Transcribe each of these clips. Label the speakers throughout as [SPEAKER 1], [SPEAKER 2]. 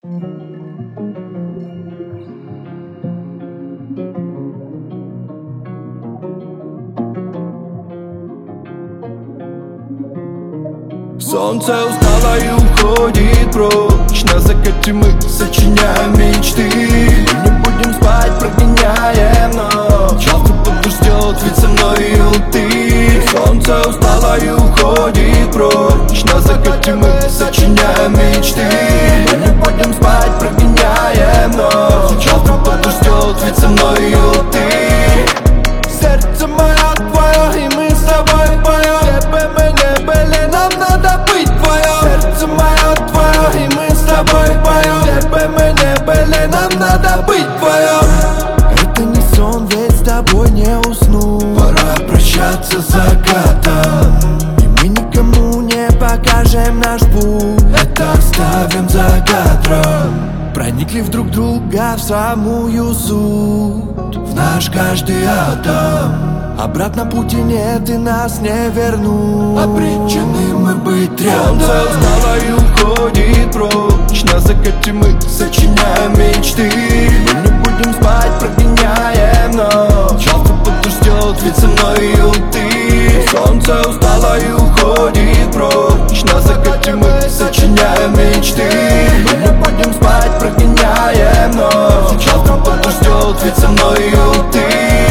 [SPEAKER 1] Солнце устало и уходит прочь. На закате мы сочиняем мечты. Мы не будем спать, прогоняем ночь. Завтра подождет, ведь со мною ты. Солнце устало и уходит прочь. На закате мы сочиняем мечты. Мы не будем спать, прогоняем ночь. Завтра подождет, ведь со мною ты. Сердце мое твое, и мы с тобой поем. Тебе мы не были, нам надо быть вдвоем. Сердце мое твое, и мы с тобой поем. Тебе мы не были, нам надо быть вдвоем. Это не сон, ведь с тобой не усну. Пора прощаться с закатом, и мы никому не покажем наш путь. Это оставим за кадром. Проникли в друг друга в самую суть, в наш каждый атом. Обратно пути нет и нас не вернут. Обречены мы быть рядом. Солнце устало и уходит прочь. На закате мы сочиняем мечты. Мы не будем спать, прогоняем ночь. Завтра подождет, ведь со мною ты. Солнце устало и уходит прочь. На закате мы сочиняем мечты. Мы не будем спать, прогоняем ночь. Завтра подождет, ведь со мною ты.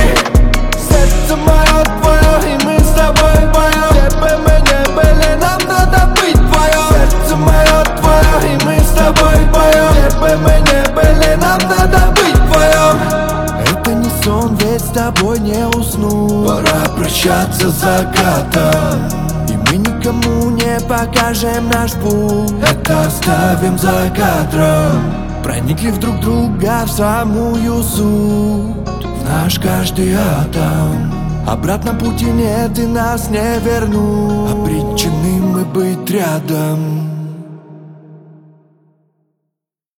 [SPEAKER 1] Сердце мое твое, и мы с тобой поем. Тебе мы не были, нам надо быть вдвоем. Сердце мое твое, и мы с тобой поем. Тебе мы не были, нам надо быть вдвоем. Это не сон, ведь с тобой не усну. Пора прощаться с закатом, и мы никому не покажем наш путь. Это оставим за кадром. Проникли в друг друга в самую суть, в наш каждый атом. Обратно пути нет и нас не вернут. Обречены мы быть рядом.